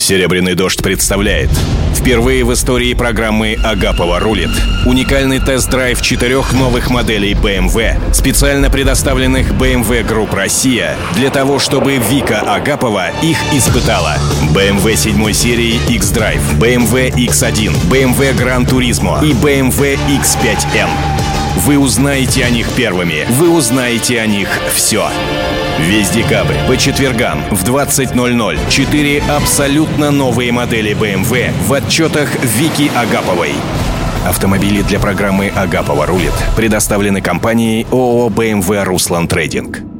«Серебряный дождь» представляет впервые в истории программы «Агапова рулит» уникальный тест-драйв 4 новых моделей BMW, специально предоставленных BMW Group Россия, для того, чтобы Вика Агапова их испытала. BMW 7 серии X-Drive, BMW X1, BMW Gran Turismo и BMW X5N. Вы узнаете о них первыми. Вы узнаете о них все. Весь декабрь по четвергам в 20:00 4 абсолютно новые модели BMW в отчетах Вики Агаповой. Автомобили для программы «Агапова рулит» предоставлены компанией ООО «BMW Ruslan Trading».